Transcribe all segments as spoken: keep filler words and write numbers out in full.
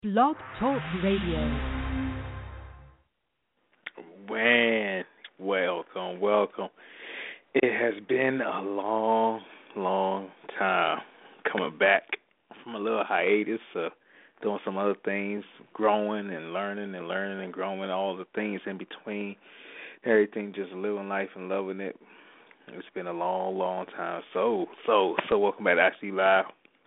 Blog Talk Radio. Man, welcome, welcome. It has been a long, long time coming back from a little hiatus, uh, doing some other things, growing and learning and learning and growing, all the things in between, everything, just living life and loving it. It's been a long, long time. So, so, so welcome back to Actually Live.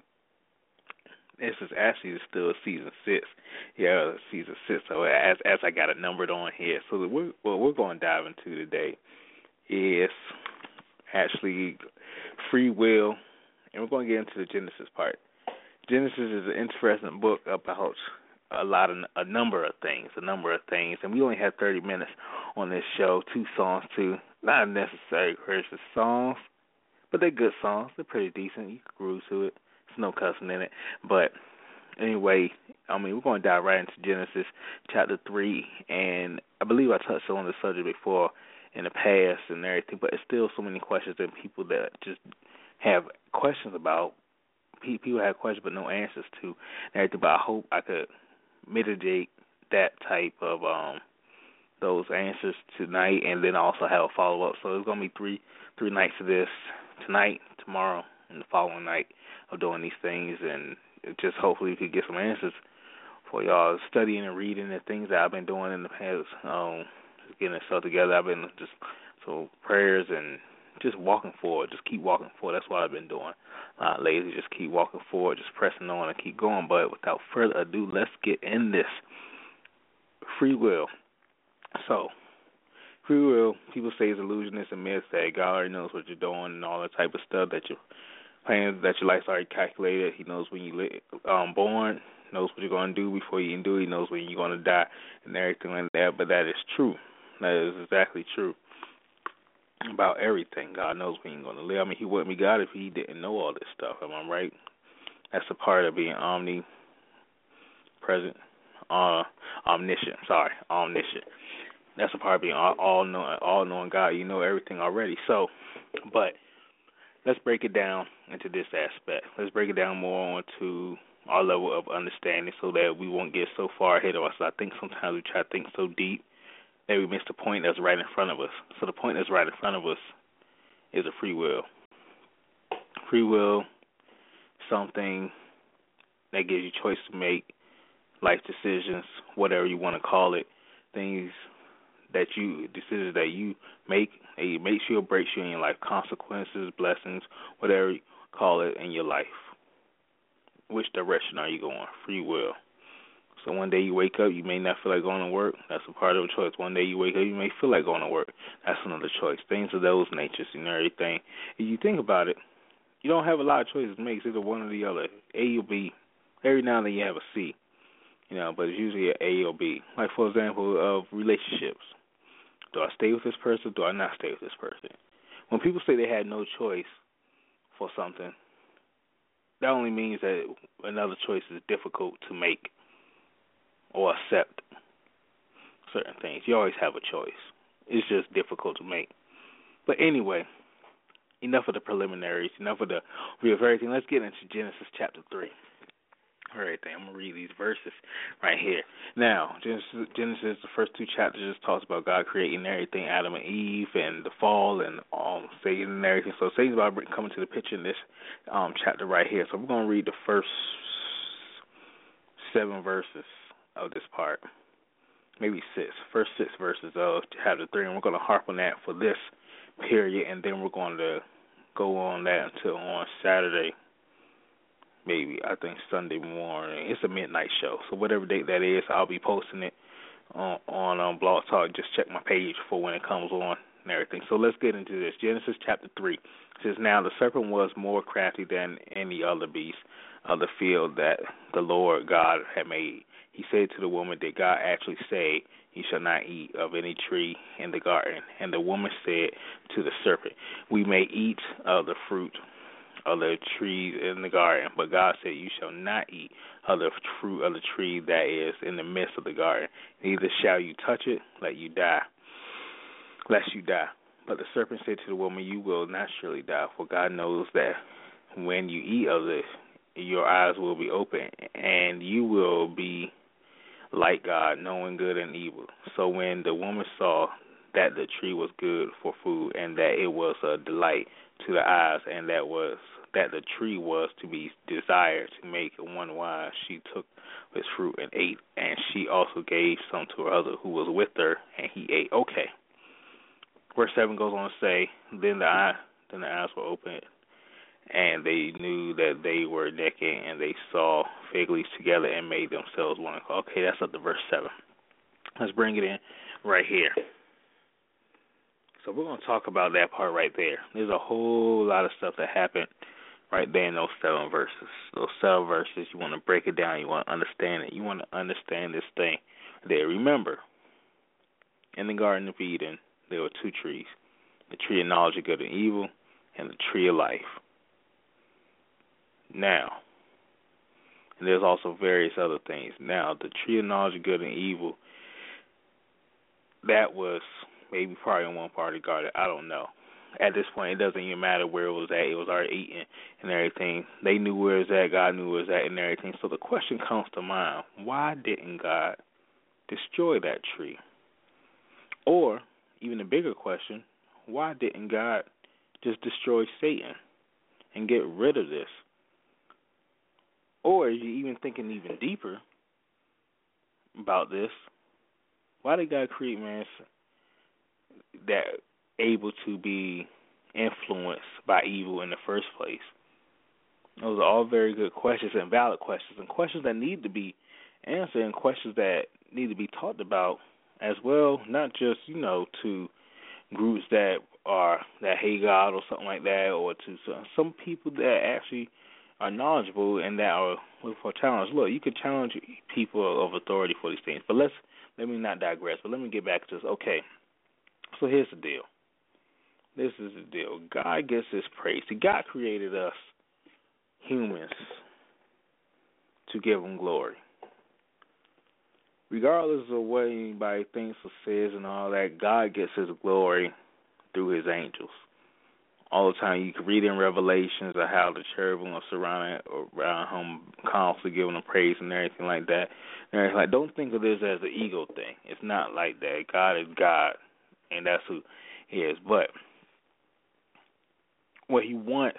This is actually still season six. Yeah, season six. So as as I got it numbered on here. So we're, what we're going to dive into today is actually free will, and we're going to get into the Genesis part. Genesis is an interesting book about a lot of a number of things, a number of things, and we only have thirty minutes on this show. Two songs, too, not necessarily Christian songs, but they're good songs. They're pretty decent. You can groove to it. There's no cussing in it. But anyway, I mean, we're going to dive right into Genesis chapter three, and I believe I touched on the subject before in the past and everything, but it's still so many questions and people that just have questions about. People have questions but no answers to and everything, but I hope I could mitigate that type of um those answers tonight, and then also have a follow-up. So there's going to be three three nights of this, tonight, tomorrow, and the following night of doing these things, and just hopefully we could get some answers for y'all studying and reading the things that I've been doing in the past, um, just getting stuff together. I've been just, so prayers and just walking forward, just keep walking forward. That's what I've been doing. Uh, ladies, just keep walking forward, just pressing on and keep going. But without further ado, let's get in this. Free will. So, free will, people say is illusionist and myth, that God already knows what you're doing and all that type of stuff, that you're plans, that your life's already calculated. He knows when you're um, born, knows what you're going to do before you can do it. He knows when you're going to die and everything like that. But that is true. That is exactly true about everything. God knows when you're going to live. I mean, he wouldn't be God if he didn't know all this stuff. Am I right? That's a part of being omnipresent, uh, omniscient. Sorry, omniscient. That's a part of being all, all knowing, all knowing God. You know everything already. So, but let's break it down into this aspect. Let's break it down more onto our level of understanding so that we won't get so far ahead of us. I think sometimes we try to think so deep that we miss the point that's right in front of us. So the point that's right in front of us is a free will. Free will, something that gives you choice to make, life decisions, whatever you want to call it, things that you, decisions that you make, it makes you or breaks you in your life, consequences, blessings, whatever you call it in your life. Which direction are you going? Free will. So one day you wake up, you may not feel like going to work. That's a part of a choice. One day you wake up, you may feel like going to work. That's another choice. Things of those natures and everything. If you think about it, you don't have a lot of choices to make. It's either one or the other. A or B. Every now and then you have a C. You know, but it's usually an A or B. Like, for example, of relationships. Do I stay with this person? Do I not stay with this person? When people say they had no choice for something, that only means that another choice is difficult to make or accept certain things. You always have a choice. It's just difficult to make. But anyway, enough of the preliminaries, enough of the real of everything. Let's get into Genesis chapter three. Everything. I'm going to read these verses right here. Now, Genesis, Genesis, the first two chapters just talks about God creating everything, Adam and Eve, and the fall, and um, Satan and everything. So Satan's about coming to the picture in this um, chapter right here. So we're going to read the first seven verses of this part, maybe six, first six verses of chapter three, and we're going to harp on that for this period, and then we're going to go on that until on Saturday. Maybe, I think Sunday morning. It's a midnight show. So whatever date that is, I'll be posting it on, on um, Blog Talk. Just check my page for when it comes on and everything. So let's get into this. Genesis chapter three. It says, now the serpent was more crafty than any other beast of the field that the Lord God had made. He said to the woman, did God actually say, you shall not eat of any tree in the garden? And the woman said to the serpent, we may eat of the fruit of the trees in the garden, but God said, you shall not eat of the fruit of the tree that is in the midst of the garden, neither shall you touch it, lest you die, lest you die. But the serpent said to the woman, you will not surely die, for God knows that when you eat of it, your eyes will be open, and you will be like God, knowing good and evil. So when the woman saw that the tree was good for food, and that it was a delight to the eyes, and that was that the tree was to be desired to make one wise, she took its fruit and ate, and she also gave some to her other who was with her, and he ate. Okay. Verse seven goes on to say, then the eye, then the eyes were opened, and they knew that they were naked, and they saw fig leaves together and made themselves one. Okay, that's up to verse seven. Let's bring it in right here. So we're going to talk about that part right there. There's a whole lot of stuff that happened right there in those seven verses. Those seven verses, you want to break it down. You want to understand it. You want to understand this thing there. Remember, in the Garden of Eden, there were two trees, the tree of knowledge of good and evil and the tree of life. Now, and there's also various other things. Now, the tree of knowledge of good and evil, that was maybe probably in one part of the garden. I don't know. At this point, it doesn't even matter where it was at. It was already eaten and everything. They knew where it was at. God knew where it was at and everything. So the question comes to mind, why didn't God destroy that tree? Or, even a bigger question, why didn't God just destroy Satan and get rid of this? Or, you're even thinking even deeper about this, why did God create man that able to be influenced by evil in the first place? Those are all very good questions and valid questions, and questions that need to be answered, and questions that need to be talked about as well, not just, you know, to groups that are that hate God or something like that, or to some, some people that actually are knowledgeable and that are looking for challenge. Look, you could challenge people of authority for these things, but let's let me not digress, but let me get back to this. Okay, so here's the deal. This is the deal. God gets his praise. See, God created us humans to give him glory. Regardless of what anybody thinks or says and all that, God gets his glory through his angels. All the time, you can read in Revelations of how the cherubim are surrounding around him, constantly giving him praise and everything like that. And everything like, don't think of this as an ego thing. It's not like that. God is God, and that's who he is. But what he wants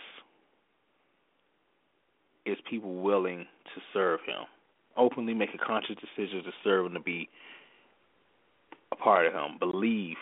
is people willing to serve him, openly make a conscious decision to serve him, to be a part of him, believe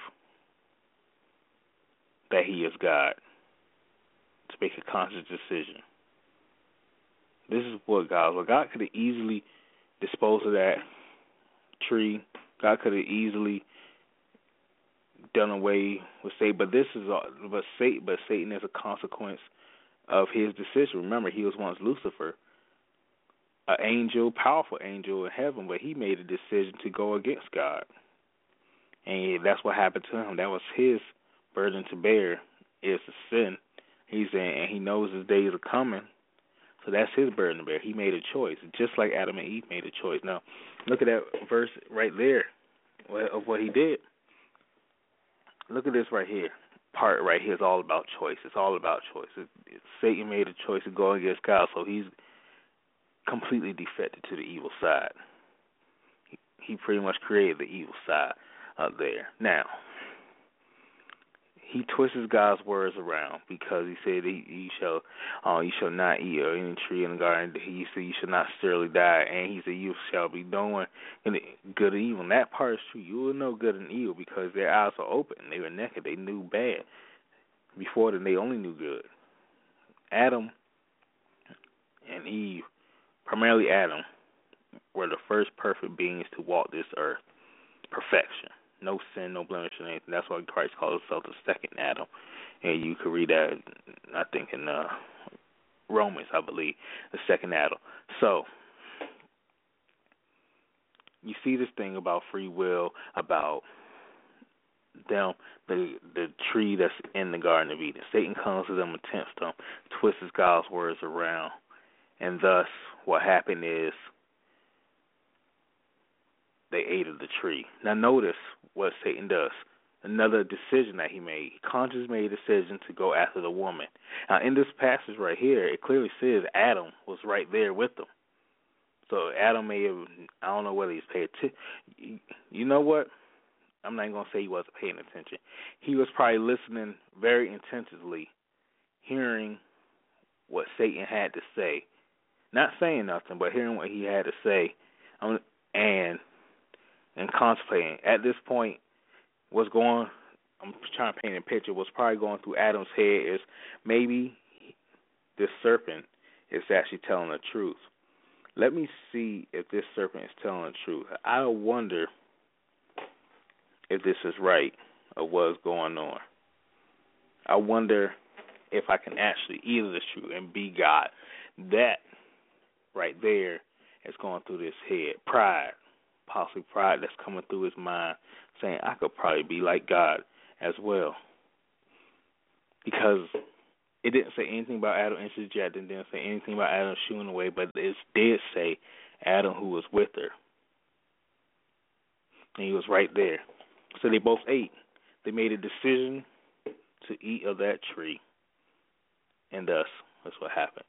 that he is God, to make a conscious decision. This is what God was. God could have easily disposed of that tree. God could have easily done away with Satan, but this is all, but Satan, but Satan is a consequence of his decision. Remember, he was once Lucifer, an angel, powerful angel in heaven, but he made a decision to go against God, and that's what happened to him. That was his burden to bear, is the sin. He's in, and he knows his days are coming, so that's his burden to bear. He made a choice, just like Adam and Eve made a choice. Now, look at that verse right there of what he did. Look at this right here. Part right here is all about choice. It's all about choice. It, it, Satan made a choice to go against God, so he's completely defected to the evil side. He, he pretty much created the evil side up there. Now, he twists God's words around because he said he, he shall, uh, you shall not eat of any tree in the garden. He said you shall not surely die, and he said you shall be knowing good and evil. And that part is true. You will know good and evil because their eyes are open. They were naked. They knew bad. Before then, they only knew good. Adam and Eve, primarily Adam, were the first perfect beings to walk this earth. Perfection. No sin, no blemish, or anything. That's why Christ calls himself the second Adam. And you can read that, I think, in uh, Romans, I believe, the second Adam. So, you see this thing about free will, about them, the the tree that's in the Garden of Eden. Satan comes to them and tempts them, twists God's words around, and thus what happened is they ate of the tree. Now notice what Satan does. another decision that he made. He consciously made a decision to go after the woman. Now, in this passage right here, it clearly says Adam was right there with them. So Adam may have, I don't know whether he's paid attention. You know what? I'm not going to say he wasn't paying attention. He was probably listening very intensively, hearing what Satan had to say. Not saying nothing, but hearing what he had to say, um, and and contemplating. At this point, what's going, I'm trying to paint a picture, what's probably going through Adam's head is maybe this serpent is actually telling the truth. Let me see if this serpent is telling the truth. I wonder if this is right or what's going on. I wonder if I can actually either this truth and be God. That right there is going through this head. Pride, possibly pride that's coming through his mind, saying I could probably be like God as well. Because it didn't say anything about Adam interjecting, didn't say anything about Adam shooing away, but it did say Adam who was with her. And he was right there. So they both ate. They made a decision to eat of that tree. And thus, that's what happened.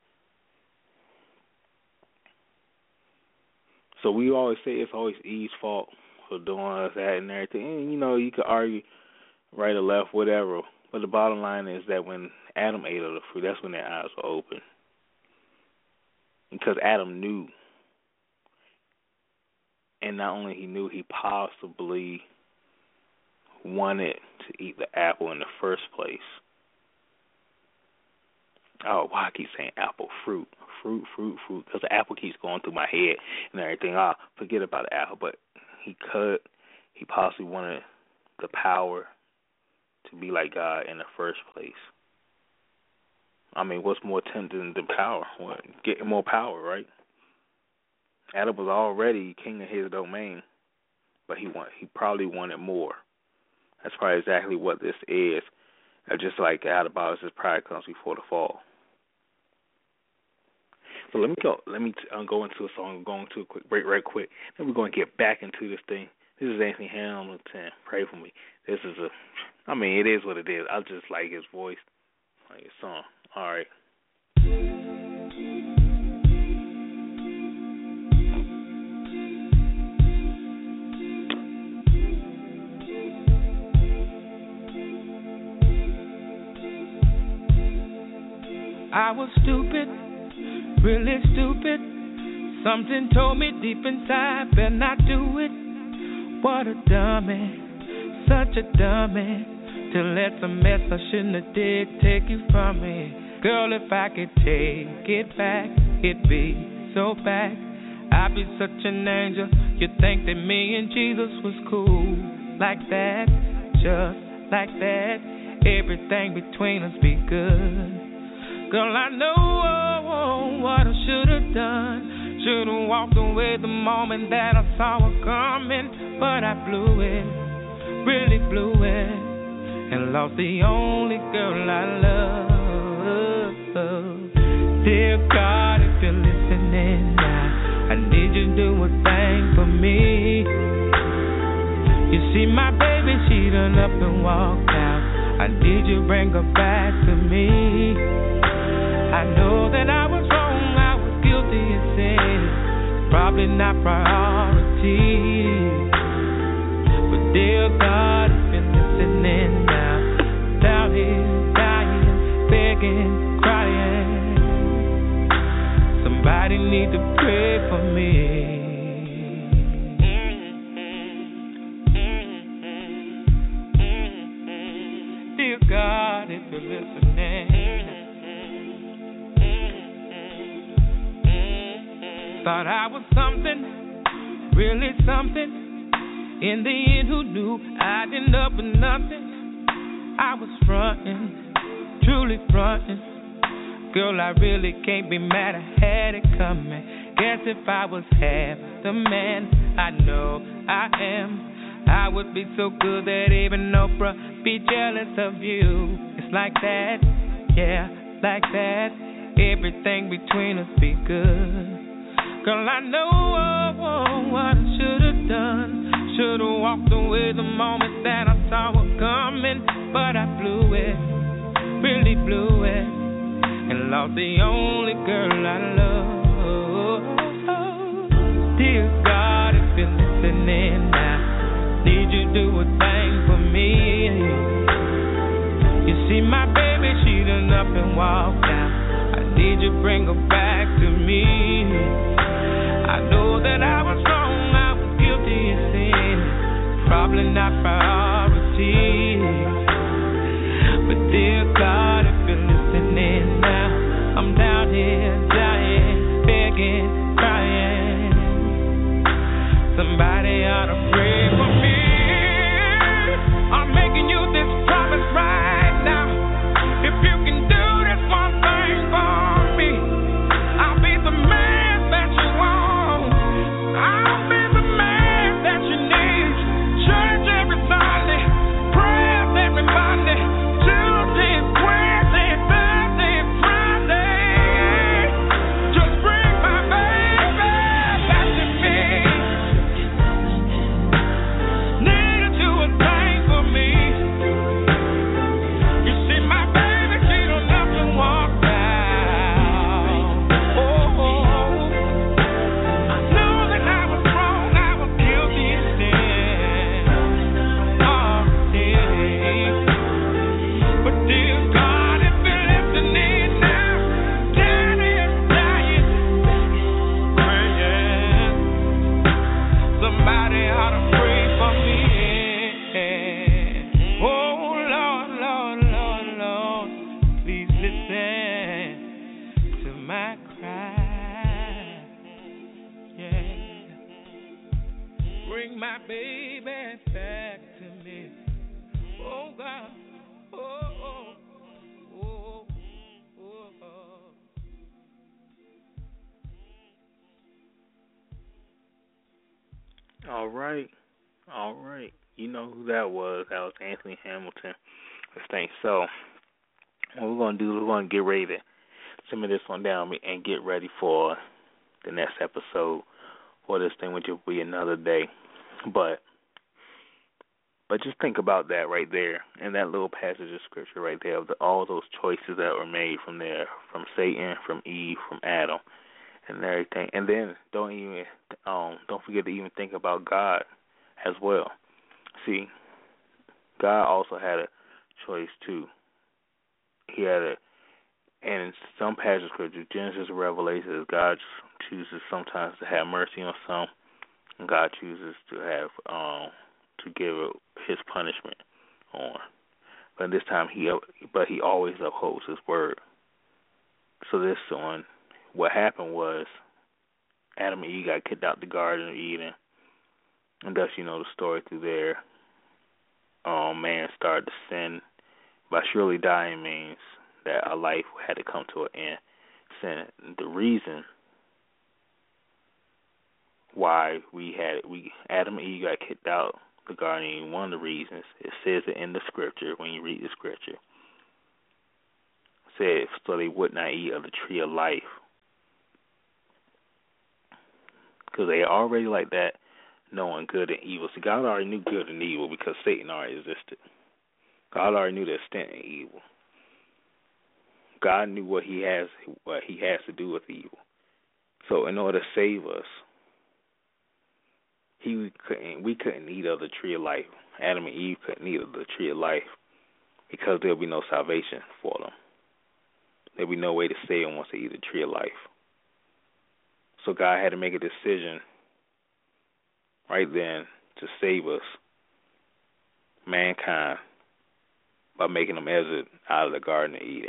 So we always say it's always Eve's fault for doing that and everything. And, you know, you could argue right or left, whatever. But the bottom line is that when Adam ate of the fruit, that's when their eyes were open. Because Adam knew. And not only he knew, he possibly wanted to eat the apple in the first place. Oh, why I keep saying apple, fruit, fruit, fruit, fruit, because the apple keeps going through my head and everything. Ah, oh, forget about the apple, but he could, he possibly wanted the power to be like God in the first place. I mean, what's more tempting than power? What, getting more power, right? Adam was already king of his domain, but he want, he probably wanted more. That's probably exactly what this is. Just like out of bounds, his pride comes before the fall. So let me go. Let me t- uh, go into a song. I'm going to a quick break, right quick. Then we're going to get back into this thing. This is Anthony Hamilton. Pray for me. This is a. I mean, it is what it is. I just like his voice, like his song. All right. I was stupid, really stupid. Something told me deep inside, better not do it. What a dummy, such a dummy. To let the mess I shouldn't have did take you from me. Girl, if I could take it back, it'd be so back. I'd be such an angel. You'd think that me and Jesus was cool. Like that, just like that. Everything between us be good. Girl, I know oh, oh, what I should have done. Should have walked away the moment that I saw her coming. But I blew it, really blew it, and lost the only girl I love. Dear God, if you're listening now, I need you to do a thing for me. You see my baby, she done up and walked out. I need you to bring her back to me. I know that I was wrong, I was guilty of sin, probably not priority. But dear God, if you're listening now, down here, dying, begging, crying, somebody need to pray for me. Dear God, if you're listening, thought I was something, really something. In the end, who knew I'd end up with nothing? I was frontin', truly frontin'. Girl, I really can't be mad, I had it coming. Guess if I was half the man I know I am, I would be so good that even Oprah be jealous of you. It's like that, yeah, like that. Everything between us be good. Girl, I know oh, oh, what I should have done. Should have walked away the moment that I saw her come. but I blew it, really blew it, and lost the only girl I love. Dear God, if you're listening now, need you do a thing for me. You see my baby, she done up and walked out. I need you bring her back to me. I know that I was wrong, I was guilty of sin, probably not priority. But dear God, if you're listening now, I'm down here dying, begging, crying. Somebody ought to pray for me. I'm making you this promise right now. If you can do this one thing for me, I'll be the man that you want. I'll be the man that you need. Church every Sunday, prayers every Monday, Tuesday, Wednesday, Thursday, Friday. Just bring my baby back to me. Need to do a thing for me. You see my baby, she don't have to walk down. Oh, I know that I was wrong, I was guilty of sin. Oh, yeah. But dear God, if you're listening now, Daddy is dying, praying. Somebody ought to pray for me. Oh, Lord, Lord, Lord, Lord, please listen to my cry. Yeah. Bring my baby back to me. Oh, God. Oh, oh, oh, oh, oh. All right, all right. You know who that was. That was Anthony Hamilton. This thing. So, what we're going to do is we're going to get ready to simmer this one down and get ready for the next episode for this thing, which will be another day. But, but just think about that right there, and that little passage of scripture right there, of the, all those choices that were made from there, from Satan, from Eve, from Adam, and everything. And then don't even um don't forget to even think about God as well. See, God also had a choice too. He had a, and in some passages of scripture, Genesis and Revelation, God chooses sometimes to have mercy on some, and God chooses to have um to give His punishment on. But this time he but he always upholds His word. So this one, what happened was Adam and Eve got kicked out the Garden of Eden, and thus you know the story through there. Um, man started to sin. By surely dying means that a life had to come to an end. Sin. The reason why we had we Adam and Eve got kicked out the Garden of Eden, one of the reasons, it says it in the scripture when you read the scripture. It said so they would not eat of the tree of life. Because they already like that, knowing good and evil. See, God already knew good and evil because Satan already existed. God already knew the extent of evil. God knew what He has, what He has to do with evil. So, in order to save us, He couldn't. We couldn't eat of the tree of life. Adam and Eve couldn't eat of the tree of life because there'll be no salvation for them. There'll be no way to save them once they eat the tree of life. So God had to make a decision right then to save us, mankind, by making them exit out of the Garden of Eden.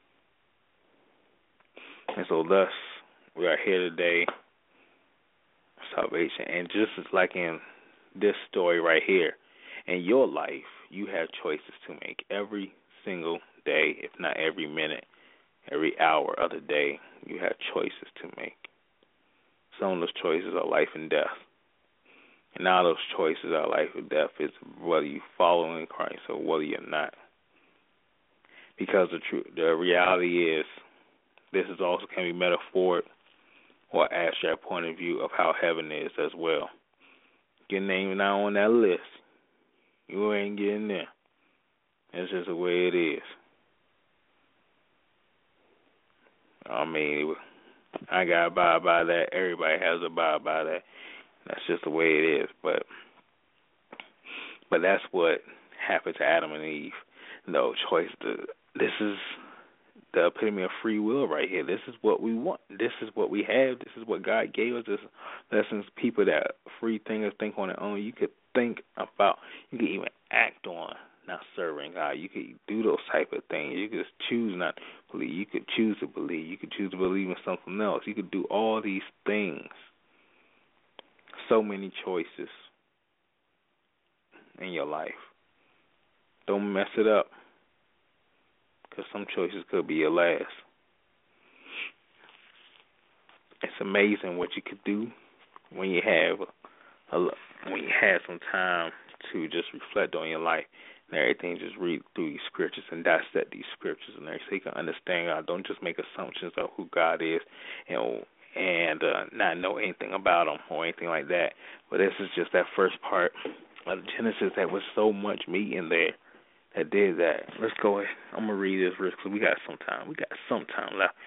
And so thus, we are here today, salvation. And just as like in this story right here, in your life, you have choices to make every single day, if not every minute, every hour of the day, you have choices to make. Some of those choices are life and death. And now those choices are life and death is whether you follow in Christ or whether you're not. Because the truth, the reality is, this is also can be metaphoric or abstract point of view of how heaven is as well. Your name not on that list. You ain't getting there. It's just the way it is. I mean, I gotta abide by that. Everybody has to abide by that. That's just the way it is. But, but that's what happened to Adam and Eve. No choice. To, this is the epitome of free will right here. This is what we want. This is what we have. This is what God gave us. This lessons. People that free thinkers think on their own. You could think about. You could even act on not serving God. You could do those type of things. You could choose not to believe. You could choose to believe. You could choose to believe in something else. You could do all these things. So many choices in your life. Don't mess it up, because some choices could be your last. It's amazing what you could do when you have a, when you have some time to just reflect on your life and everything. Just read through these scriptures and dissect these scriptures and everything so you can understand God. Don't just make assumptions of who God is and and uh, not know anything about Him or anything like that. But this is just that first part of Genesis that was so much meat in there that did that. Let's go ahead. I'm going to read this verse because we got some time. We got some time left.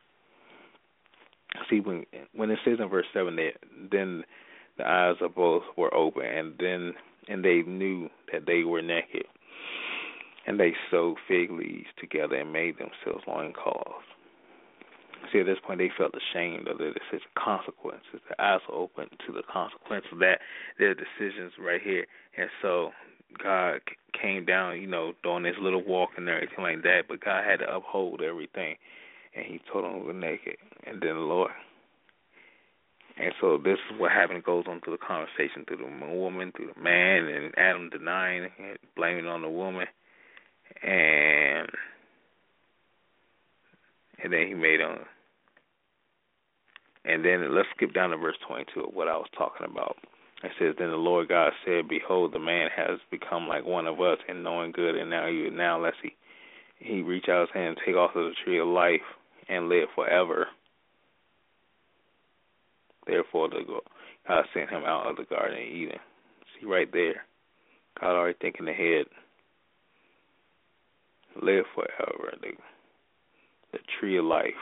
See, when when it says in verse seven that then the eyes of both were open, and then and they knew that they were naked, and they sewed fig leaves together and made themselves loincloths. See, at this point, they felt ashamed of their decision, consequences. Their eyes were open to the consequence of that, their decisions right here. And so God came down, you know, doing this little walk and everything like that, but God had to uphold everything. And He told them we were naked. And then the Lord. And so this is what happened. It goes on through the conversation, through the woman, through the man, and Adam denying it, blaming on the woman. And and then He made them. And then let's skip down to verse twenty-two of what I was talking about. It says, then the Lord God said, behold, the man has become like one of us in knowing good, and now you now lest he he reach out his hand and take off of the tree of life and live forever. Therefore, the God sent him out of the Garden of Eden. See right there, God already thinking ahead. Live forever. The, the tree of life.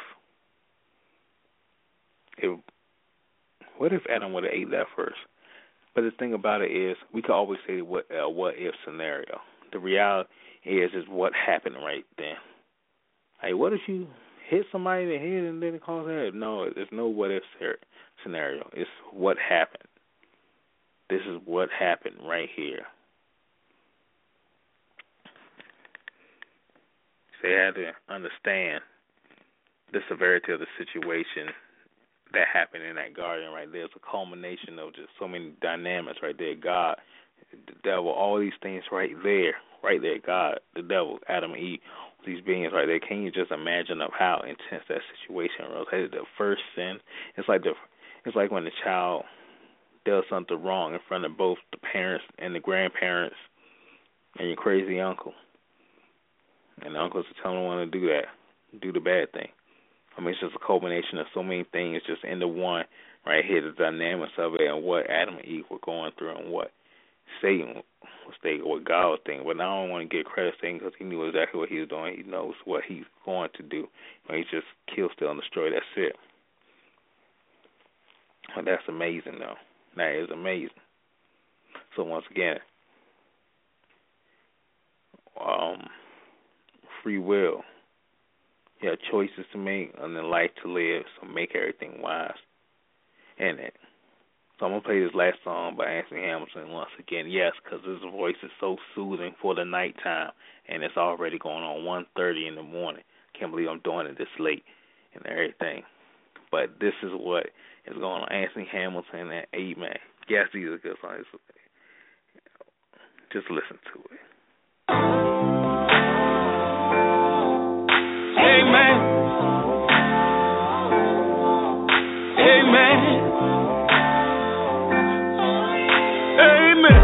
It, what if Adam would have ate that first? But the thing about it is, we could always say what uh, what if scenario. The reality is is what happened right then. Like, what if you hit somebody in the head and then it causes that? No, there's no what if scenario. It's what happened. This is what happened right here. So you had to understand the severity of the situation that happened in that garden right there. It's a culmination of just so many dynamics right there. God, the devil, all these things right there, right there. God, the devil, Adam and Eve, these beings right there. Can you just imagine of how intense that situation was? The first sin, it's like the, it's like when the child does something wrong in front of both the parents and the grandparents and your crazy uncle. And the uncles are telling them to do that, do the bad thing. I mean, it's just a culmination of so many things just into one right here, the dynamics of it and what Adam and Eve were going through and what Satan was thinking, what God was thinking. But now I don't want to get credit to Satan because he knew exactly what he was doing. He knows what he's going to do. You know, he just kill, steal, and destroy. That's it. And that's amazing, though. That is amazing. So once again, um, free will. You have choices to make and then life to live, so make everything wise in it. So I'm going to play this last song by Anthony Hamilton once again. Yes, because his voice is so soothing for the nighttime, and it's already going on one thirty in the morning. Can't believe I'm doing it this late and everything. But this is what is going on. Anthony Hamilton and Amen. Yes, these are good songs. Just listen to it. Amen. Amen. Amen.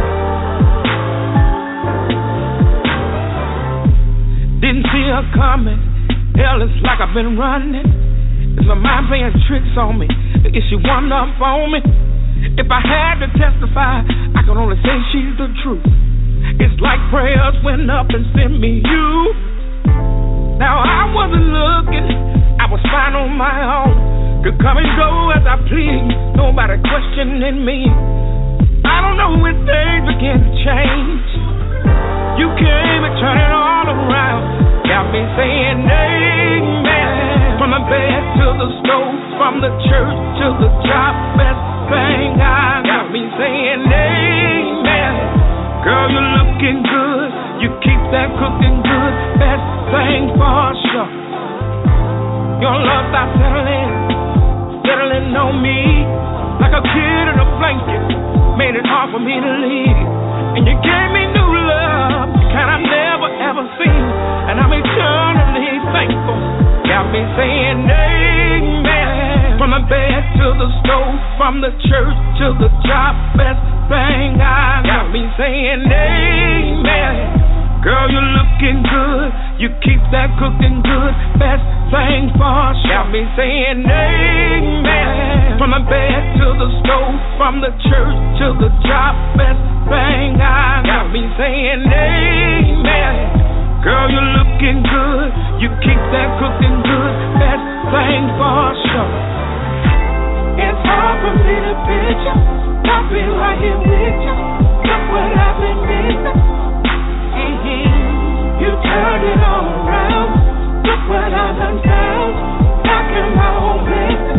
Didn't see her coming. Hell, it's like I've been running. Is my mind playing tricks on me? Is she one up on me? If I had to testify, I could only say she's the truth. It's like prayers went up and sent me you. Now I wasn't looking, I was fine on my own. Could come and go as I please, nobody questioning me. I don't know when things begin to change. You came and turned it all around. Got me saying amen. From the bed to the stove, from the church to the job, best thing I got me saying amen. Girl, you're looking good. You keep that cooking good. Best thing for sure. Your love not settling, settling on me like a kid in a blanket. Made it hard for me to leave. And you gave me new love, the kind I've never ever seen. And I'm eternally thankful. Got me saying amen. From the bed to the stove, from the church to the job, best thing I got me saying amen. Girl, you're looking good. You keep that cooking good. Best thing for sure. Got me saying amen. From the bed to the stove, from the church to the job, best thing I got me saying amen. Girl, you're looking good. You keep that cooking good. Best thing for sure. It's hard for me to picture. I've been right here with you. Look what I've been missing. Mm-hmm. You turned it all around. Look what I done found. Back in my own business.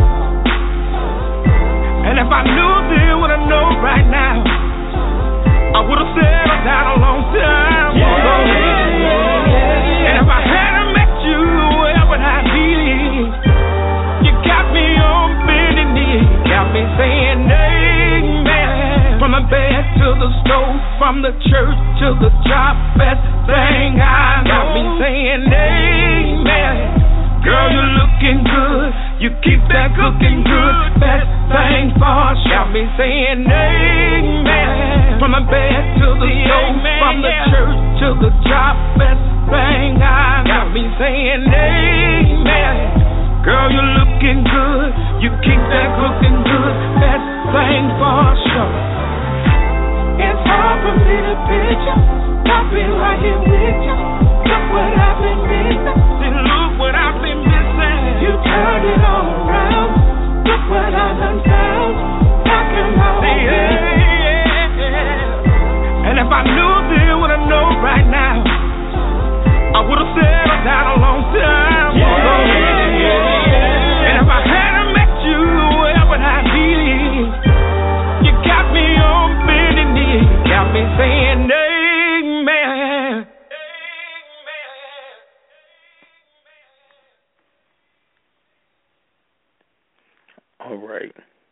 And if I knew then what I know right now, I would have settled down a long time ago. Yeah, yeah, yeah. And if I hadn't met you, where would I be? You got me on bending knee. Got me saying amen. From the bed to the stove, from the church to the job, best thing I got me saying amen. Girl, you're looking good. You keep that cooking good. Best thing for sure. Got me saying amen. From the bed to the stove, from the church to the job, best thing I got me saying amen. Girl, you're looking good. You keep that cooking good. Best thing for sure. It's hard for me to picture. I've been right here with you. Look what I've been missing. See, look what I've been missing. You turned it all around. Look what I done found. Back in my own business. And if I knew then what I know right now, I would have settled down a long time ago. Yeah, yeah, yeah. And if I hadn't met you, where would I be? You got me on bending knee. Got me saying amen. All right.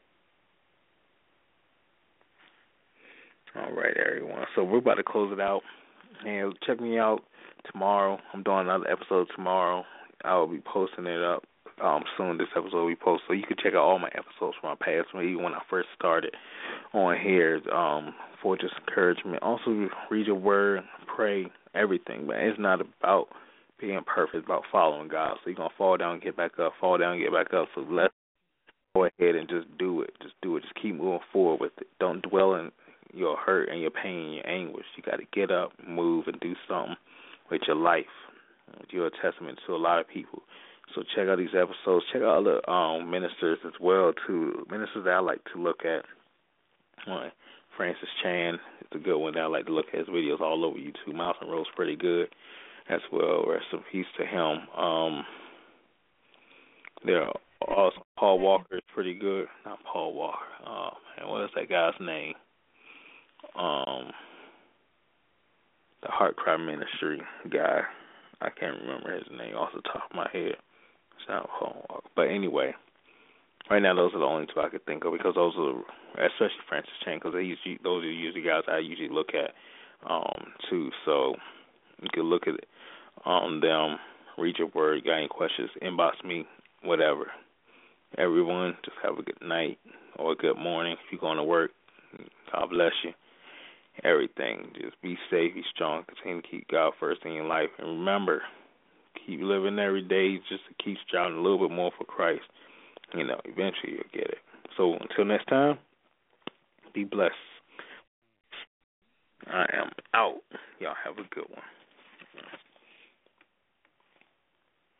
All right, everyone. So we're about to close it out. And check me out tomorrow. I'm doing another episode tomorrow. I will be posting it up um, soon. This episode will be posted. So you can check out all my episodes from my past, even when I first started on here, um, for just encouragement. Also, read your word, pray, everything. But it's not about being perfect. It's about following God. So you're going to fall down and get back up, fall down and get back up. So let's go ahead and just do it. Just do it. Just keep moving forward with it. Don't dwell in your hurt and your pain and your anguish. You got to get up, move, and do something with your life. You're a testament to a lot of people. So check out these episodes. Check out other um, ministers as well, too. Ministers that I like to look at. One, Francis Chan is a good one that I like to look at his videos all over YouTube. Mountain Road's pretty good as well. Rest in peace to him. Um, there are also Paul Walker is pretty good. Not Paul Walker. Oh, man, what is that guy's name? Um, the Heart Cry Ministry guy. I can't remember his name off the top of my head. It's not Paul Walker. But anyway, right now those are the only two I could think of, because those are, especially Francis Chan, because they usually, those are usually guys I usually look at um, too. So you can look at um, them, read your word, got any questions, inbox me, whatever. Everyone, just have a good night or a good morning. If you're going to work, God bless you. Everything. Just be safe, be strong, continue to keep God first in your life. And remember, keep living every day just to keep striving a little bit more for Christ. You know, eventually you'll get it. So until next time, be blessed. I am out. Y'all have a good one.